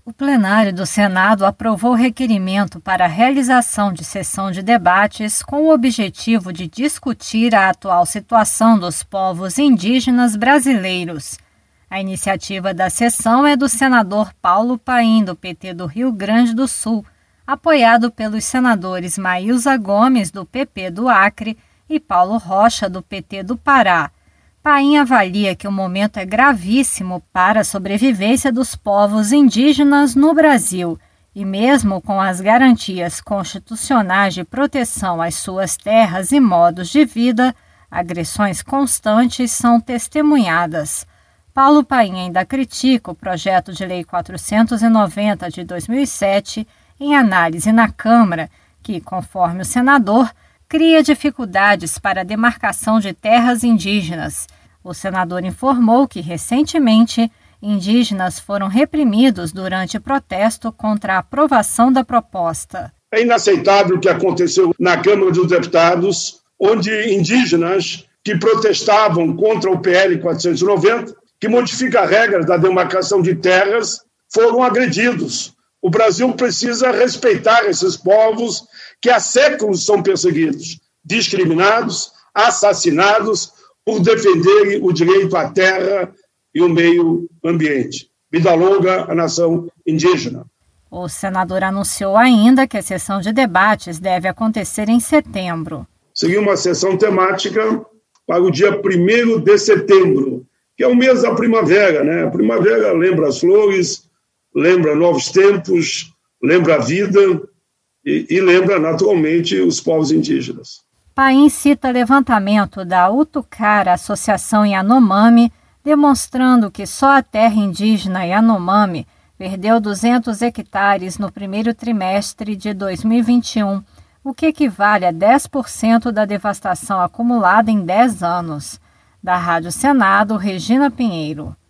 O plenário do Senado aprovou requerimento para a realização de sessão de debates com o objetivo de discutir a atual situação dos povos indígenas brasileiros. A iniciativa da sessão é do senador Paulo Paim, do PT do Rio Grande do Sul, apoiado pelos senadores Maílza Gomes, do PP do Acre, e Paulo Rocha, do PT do Pará. Paim avalia que o momento é gravíssimo para a sobrevivência dos povos indígenas no Brasil e, mesmo com as garantias constitucionais de proteção às suas terras e modos de vida, agressões constantes são testemunhadas. Paulo Paim ainda critica o projeto de Lei 490 de 2007, em análise na Câmara, que, conforme o senador, cria dificuldades para a demarcação de terras indígenas. O senador informou que, recentemente, indígenas foram reprimidos durante protesto contra a aprovação da proposta. É inaceitável o que aconteceu na Câmara dos Deputados, onde indígenas que protestavam contra o PL 490, que modifica regras da demarcação de terras, foram agredidos. O Brasil precisa respeitar esses povos que há séculos são perseguidos, discriminados, assassinados por defenderem o direito à terra e o meio ambiente. Vida longa à nação indígena. O senador anunciou ainda que a sessão de debates deve acontecer em setembro. Seria uma sessão temática para o dia 1º de setembro, que é o mês da primavera, né? A primavera lembra as flores, lembra novos tempos, lembra a vida e lembra, naturalmente, os povos indígenas. Paim cita levantamento da Utucara, Associação Yanomami, demonstrando que só a terra indígena Yanomami perdeu 200 hectares no primeiro trimestre de 2021, o que equivale a 10% da devastação acumulada em 10 anos. Da Rádio Senado, Regina Pinheiro.